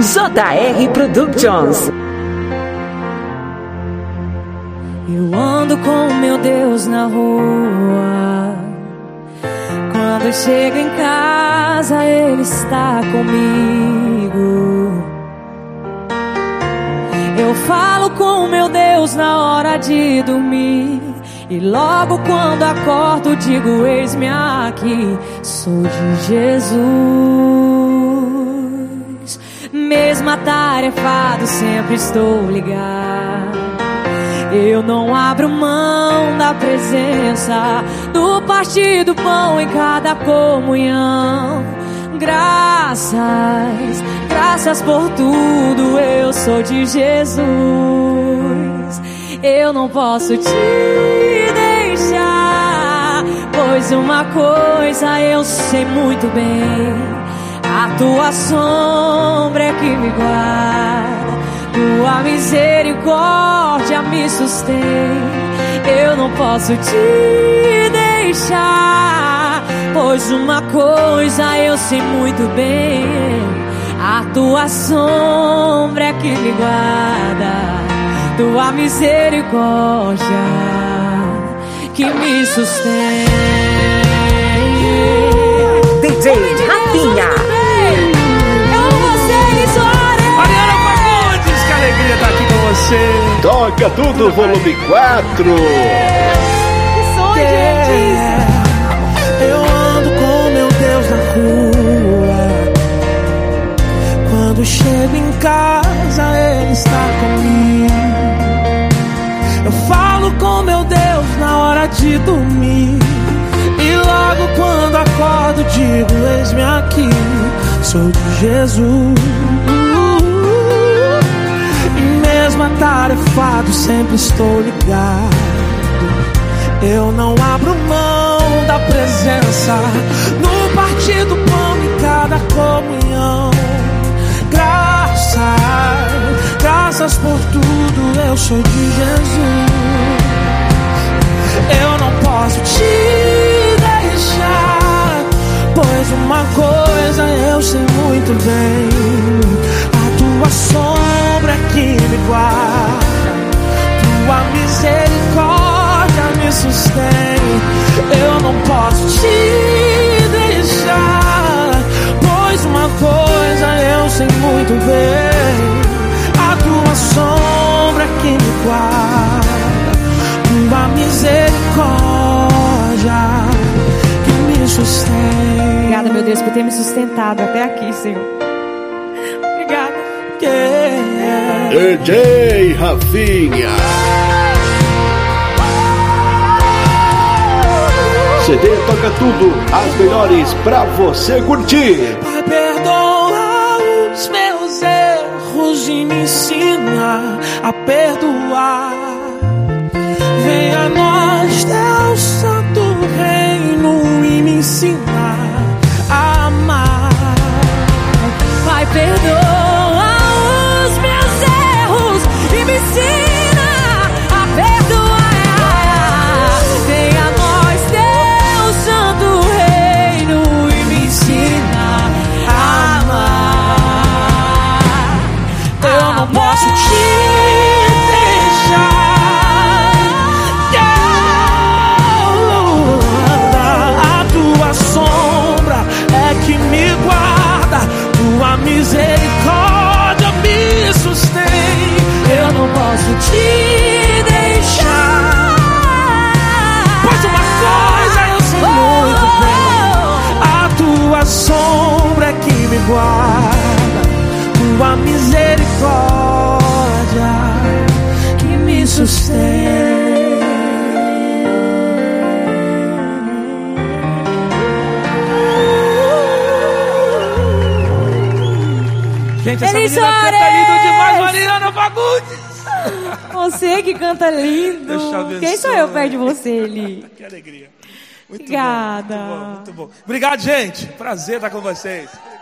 JR Productions. Eu ando com meu Deus na rua. Quando eu chego em casa, Ele está comigo. Eu falo com meu Deus na hora de dormir. E logo quando acordo digo, eis-me aqui, sou de Jesus. Mesmo atarefado, sempre estou ligado. Eu não abro mão da presença, do partir do pão em cada comunhão. Graças por tudo, eu sou de Jesus. Eu não posso te deixar, pois uma coisa eu sei muito bem: a tua sombra é que me guarda, tua misericórdia me sustém. Eu não posso te deixar, pois uma coisa eu sei muito bem: a tua sombra é que me guarda, tua misericórdia que me sustém. DJ Rafinha. Mariana Fagundes, que alegria estar aqui com você. Toca Tudo, volume 4. Que sonho, gente. Eu ando com meu Deus na rua. Quando chego em casa, Ele está comigo. Eu falo com meu Deus na hora de dormir. E logo quando acordo digo, eis-me aqui, sou de Jesus. E mesmo atarefado sempre estou ligado. Eu não abro mão da presença, no partir do pão em cada comunhão. Graças por tudo, eu sou de Jesus. Eu não posso te deixar, pois uma coisa eu sei muito bem: a tua sombra é que me guarda, tua misericórdia me sustém. Eu não posso te deixar, pois uma coisa eu sei muito bem: a tua sombra é que me guarda, tua misericórdia que me sustém. Obrigada, meu Deus, por ter me sustentado até aqui, Senhor. Obrigada. DJ Rafinha. CD Toca Tudo, as melhores pra você curtir. Pai, perdoa os meus erros e me ensina a perdoar. Venha a nós, teu santo reino, e me ensina a amar. Pai, perdoa os meus erros e me ensina a perdoar. Venha a nós, teu santo reino, e me ensina a amar. Eu não posso te misericórdia me sustém. Eu não posso te deixar, pois uma coisa eu sei muito bem: a tua sombra é que me guarda, tua misericórdia que me sustém. Gente, essa menina canta lindo demais, Mariana Fagundes. Você que canta lindo. Quem sou eu perto de você, Eli? Que alegria. Muito Obrigada. Bom, muito bom, muito bom. Obrigado, gente. Prazer estar com vocês.